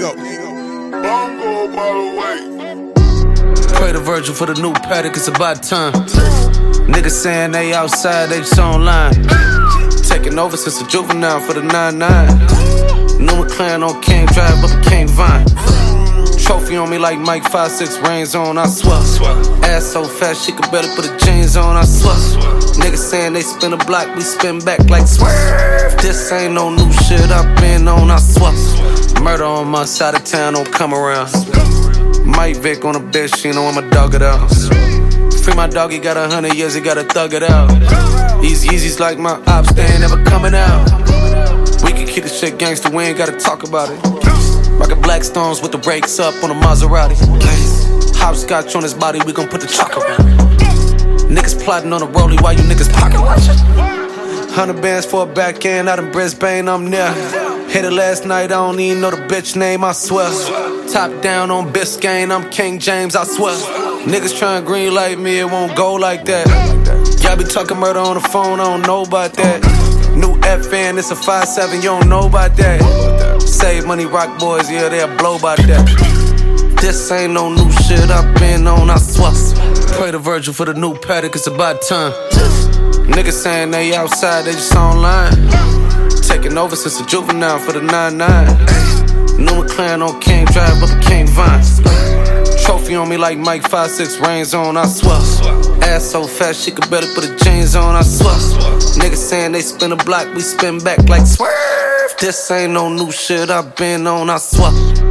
go. Bongo by the way. Pray to Virgil for the new paddock, it's about time. Niggas saying they outside, they just online. Taking over since a juvenile for the 9-9. New McLaren on King Drive, but became Vine. Trophy on me like Mike 5'6", reins on, I swear. Ass so fat, she could barely put her jeans on, I swear. Niggas saying they spin a block, we spin back like swerve. This ain't no new shit I've been on, I swear. Murder on my side of town, don't come around. Mike Vick on a bitch, she know I'ma dog it out. Free my dog, he got 100 years, he gotta thug it out. These Yeezys like my ops, they ain't never coming out. We can keep the shit gangster, we ain't gotta talk about it. Rockin' black stones with the brakes up on a Maserati. Hopscotch on his body, we gon' put the chalk around it. Niggas plotting on a rollie while you niggas pocket watchin'. 100 bands for a back end out in Brisbane, I'm near. Hit it last night, I don't even know the bitch name, I swear. Top down on Biscayne, I'm King James, I swear. Niggas tryin' green like me, it won't go like that. Y'all be talking murder on the phone, I don't know about that. New FN, it's a 5'7", you don't know about that. Save money, rock boys, yeah, they'll blow by that. This ain't no new shit I've been on, I swear. Pray to Virgil for the new paddock, it's about time. Niggas saying they outside, they just online. Taking over since a juvenile for the 9-9. New McLaren on King Drive, but became Vine. Trophy on me like Mike 5'6", reins on, I swear. Ass so fat, she could barely put her jeans on, I swear. Niggas saying they spin a block, we spin back like swerve. This ain't no new shit I've been on, I swear.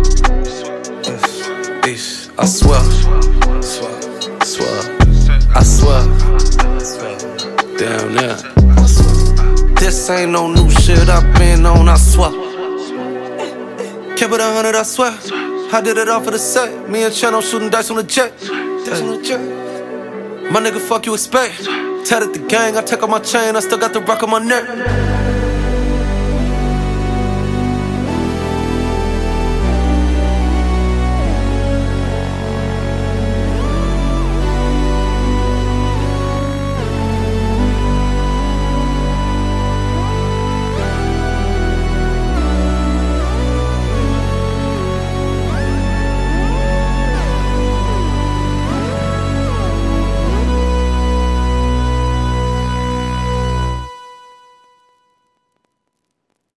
I swear. I swear. Damn, yeah. This ain't no new shit I've been on, I swear. Kept it 100, I swear. I did it all for the set. Me and Chano shooting dice on the jet. My nigga, fuck you expect. Tatted the gang, I take off my chain, I still got the rock on my neck.